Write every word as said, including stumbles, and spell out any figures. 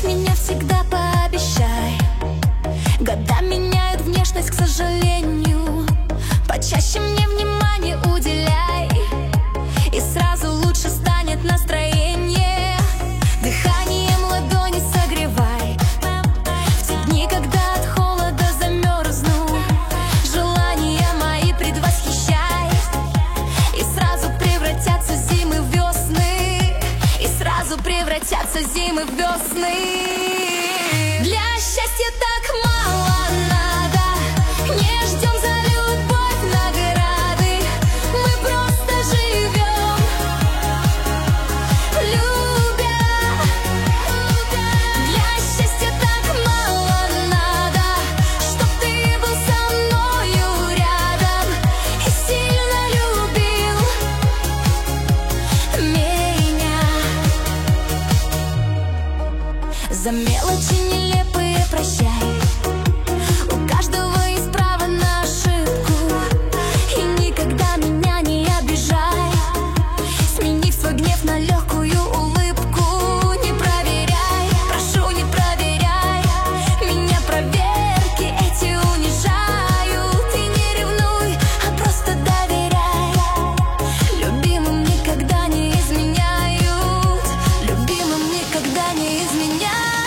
меня всегда пообещай. Года меняют внешность, к сожалению. Почаще мне внимание уделяй, и сразу лучше станет настроение. Дыханием ладони согревай в те дни, когда от холода замерзну. Желания мои предвосхищай, и сразу превратятся зимы в весны. И сразу превратятся зимы в весны. Для счастья так мало надо, не ждем за любовь награды. Мы просто живем, любя. Для счастья так мало надо, чтоб ты был со мною рядом и сильно любил меня. За мелочи нелепые прощай. У каждого есть право на ошибку, и никогда меня не обижай, сменив свой гнев на легкую улыбку. Не проверяй, прошу, не проверяй меня, проверки эти унижают. И не ревнуй, а просто доверяй. Любимым никогда не изменяют, любимым никогда не изменяют.